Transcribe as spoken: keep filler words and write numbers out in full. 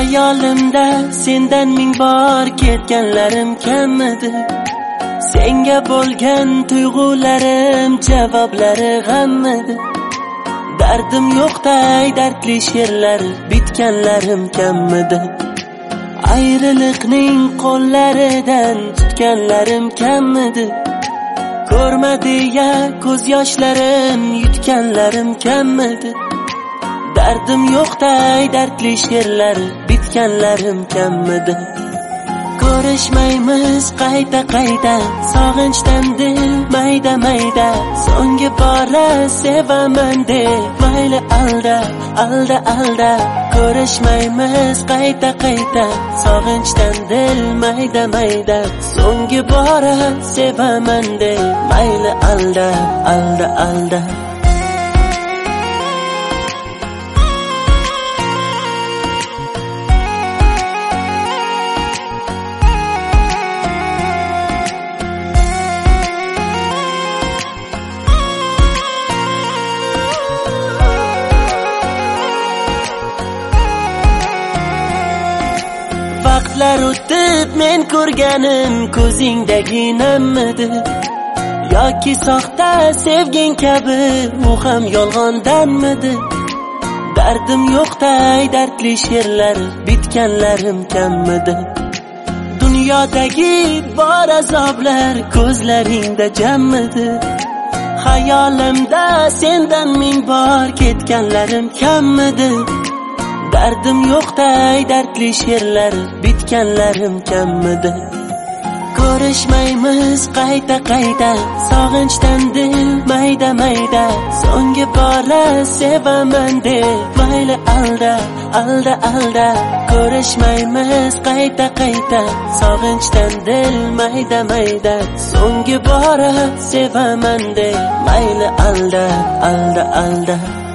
Hayolimda sendan ming bor ketganlarim kammidi. Senga bo'lgan tuyg'ularim javoblari g'ammidi. Dardim yo'qday dardli she'rlar bitganlarim kammidi. Ayriliqning qo'llaridan tutganlarim kammidi. Ko'rma deya ko'z yoshlarim yutganlarim kammidi. Dardim yo'qday dardli she'rlar bitganlarim kammidi. Ko'rishmaymiz qayta qayta sog'inchdan dil mayda mayda. So'nggi bora sevaman de mayli alda alda alda. Ko'rishmaymiz qayta qayta sog'inchdan dil mayda mayda. So'nggi bora sevaman de mayli alda alda alda. Vaqtlar o'tib men ko'rganim ko'zingdagi nammidi. Yoki soxta sevging kabi u ham yolg'ondanmidi. Dardim yo'qday dardli she'rlar bitganlarim kammidi. Dunyodagi bor azoblar ko'zlaringda jammidi. Hayolimda sendan ming bor ketganlarim kammidi. Dardim yo'qday dardli she'rlar bitganlarim kammidi. Ko'rishmaymiz qayta qayta sog'inchdan dil mayda mayda. So'nggi bora sevaman de mayli alda alda alda. Ko'rishmaymiz qayta qayta sog'inchdan dil mayda mayda. So'nggi bora sevaman de mayli alda alda alda.